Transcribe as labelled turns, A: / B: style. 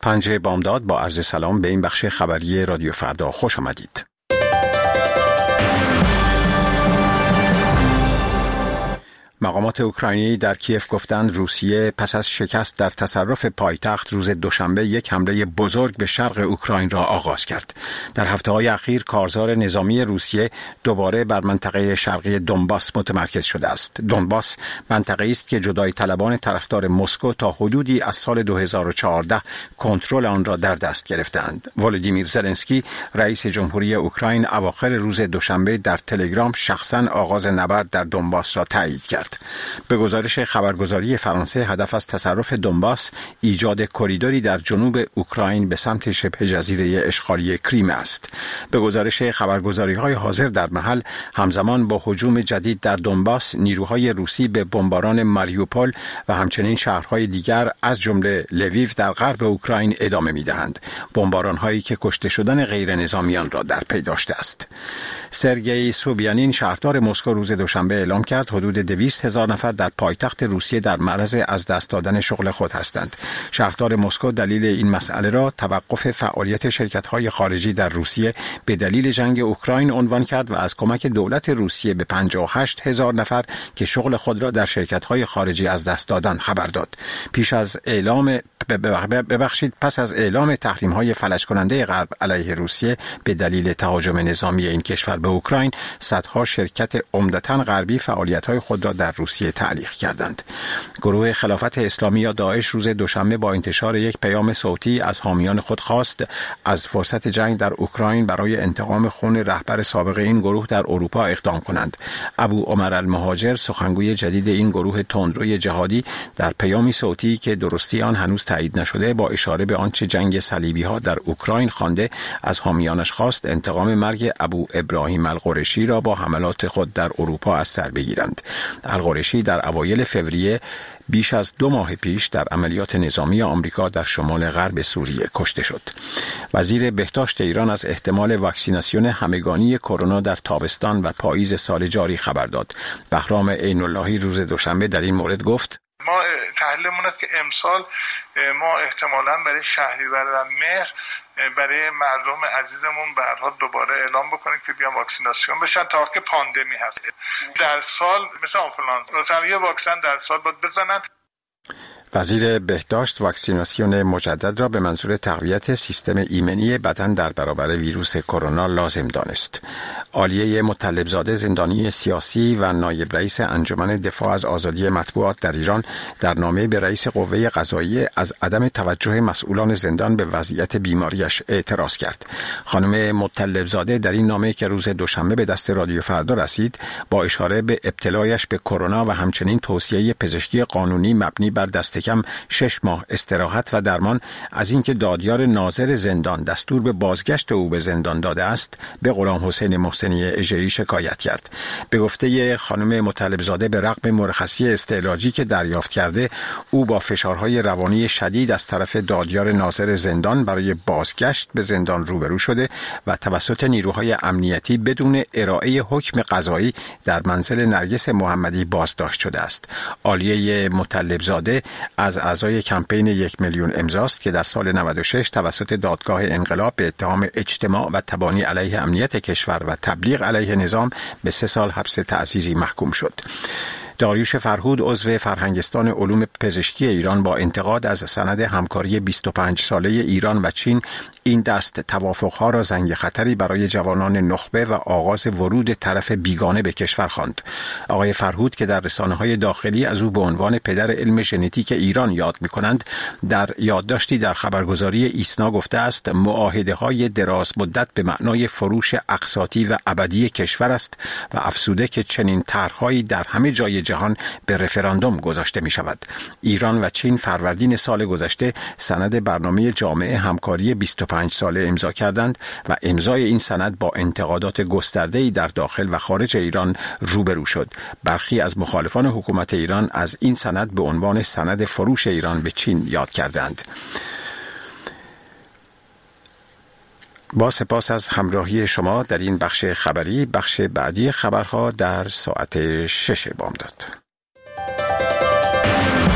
A: پنجه بامداد با عرض سلام به این بخش خبری رادیو فردا خوش آمدید. مقامات اوکراینی در کیف گفتند روسیه پس از شکست در تصرف پایتخت روز دوشنبه یک حمله بزرگ به شرق اوکراین را آغاز کرد. در هفته‌های اخیر کارزار نظامی روسیه دوباره بر منطقه شرقی دونباس متمرکز شده است. دونباس منطقه‌ای است که جدای طلبان طرفدار مسکو تا حدودی از سال 2014 کنترل آن را در دست گرفتند. ولودیمیر زلنسکی رئیس جمهوری اوکراین اواخر روز دوشنبه در تلگرام شخصاً آغاز نبرد در دونباس را تایید کرد. به گزارش خبرگزاری فرانسه هدف از تصرف دونباس ایجاد کریدوری در جنوب اوکراین به سمت شبه جزیره اشغالی کریم است. به گزارش خبرگزاری‌های حاضر در محل همزمان با هجوم جدید در دونباس نیروهای روسی به بمباران ماریوپول و همچنین شهرهای دیگر از جمله لویو در غرب اوکراین ادامه می‌دهند. بمباران‌هایی که کشته شدن غیر نظامیان را در پی داشته است. سرگئی سوبیانین شهردار مسکو روز دوشنبه اعلام کرد حدود 200,000 نفر در پایتخت روسیه در معرض از دست دادن شغل خود هستند. شهردار مسکو دلیل این مسئله را توقف فعالیت شرکت‌های خارجی در روسیه به دلیل جنگ اوکراین عنوان کرد و از کمک دولت روسیه به 58,000 نفر که شغل خود را در شرکت‌های خارجی از دست دادند خبر داد. پس از اعلام تحریم‌های فلج کننده غرب علیه روسیه به دلیل تهاجم نظامی این کشور به اوکراین، صدها شرکت عمدتاً غربی فعالیت‌های خود را در روسیه تعلیق کردند. گروه خلافت اسلامی یا داعش روز دوشنبه با انتشار یک پیام صوتی از حامیان خود خواست از فرصت جنگ در اوکراین برای انتقام خون رهبر سابق این گروه در اروپا اقدام کنند. ابو عمر المهاجر سخنگوی جدید این گروه تندروی جهادی در پیامی صوتی که درستی آن هنوز تایید نشده با اشاره به آنچه جنگ صلیبی‌ها در اوکراین خوانده از حامیانش خواست انتقام مرگ ابو ابراهیم القرشی را با حملات خود در اروپا از سر بگیرند. القرشی در اوایل فوریه بیش از 2 ماه پیش در عملیات نظامی آمریکا در شمال غرب سوریه کشته شد. وزیر بهداشت ایران از احتمال واکسیناسیون همگانی کرونا در تابستان و پاییز سال جاری خبر داد. بهرام عین اللهی روز دوشنبه در این مورد گفت:
B: ما تحلیلمون است که امسال ما احتمالاً برای شهریور و مهر برای مردم عزیزمون به هر حال دوباره اعلام بکنیم که بیان واکسیناسیون بشن تا وقتی پاندمی هست. در سال مثل آنفولانزا مثلا یه واکسن در سال باید بزنن.
A: وزیر بهداشت واکسیناسیون مجدد را به منظور تقویت سیستم ایمنی بدن در برابر ویروس کرونا لازم دانست. عالیه مطلبزاده زندانی سیاسی و نایب رئیس انجمن دفاع از آزادی مطبوعات در ایران در نامه به رئیس قوه قضاییه از عدم توجه مسئولان زندان به وضعیت بیماریش اعتراض کرد. خانم مطلبزاده در این نامه که روز دوشنبه به دست رادیو فردا رسید با اشاره به ابتلایش به کرونا و همچنین توصیه پزشکی قانونی مبنی بر دست کم 6 ماه استراحت و درمان از اینکه دادیار ناظر زندان دستور به بازگشت او به زندان داده است به غلام حسین محسنی اژه‌ای شکایت کرد. به گفته خانم مطلبزاده به رغم مرخصی استعلاجی که دریافت کرده او با فشارهای روانی شدید از طرف دادیار ناظر زندان برای بازگشت به زندان روبرو شده و توسط نیروهای امنیتی بدون ارائه حکم قضایی در منزل نرگس محمدی بازداشت شده است. عالیه مطلبزاده از اعضای کمپین 1 میلیون امضاست که در سال 96 توسط دادگاه انقلاب به اتهام اجتماع و تبانی علیه امنیت کشور و تبلیغ علیه نظام به 3 سال حبس تعزیری محکوم شد. داریوش فرهود عضو فرهنگستان علوم پزشکی ایران با انتقاد از سند همکاری 25 ساله ایران و چین این دست توافقها را زنگ خطری برای جوانان نخبه و آغاز ورود طرف بیگانه به کشور خواند. آقای فرهود که در رسانه‌های داخلی از او به عنوان پدر علم ژنتیک ایران یاد می‌کنند در یادداشتی در خبرگزاری ایسنا گفته است معاهده‌های دراز مدت به معنای فروش اقساطی و ابدی کشور است و افسوده که چنین طرح‌هایی در همه جای جهان به رفراندوم گذاشته می شود. ایران و چین فروردین سال گذشته سند برنامه جامع همکاری 25 ساله امضا کردند و امضای این سند با انتقادات گسترده‌ای در داخل و خارج ایران روبرو شد. برخی از مخالفان حکومت ایران از این سند به عنوان سند فروش ایران به چین یاد کردند. با سپاس از همراهی شما در این بخش خبری. بخش بعدی خبرها در ساعت 6 بامداد.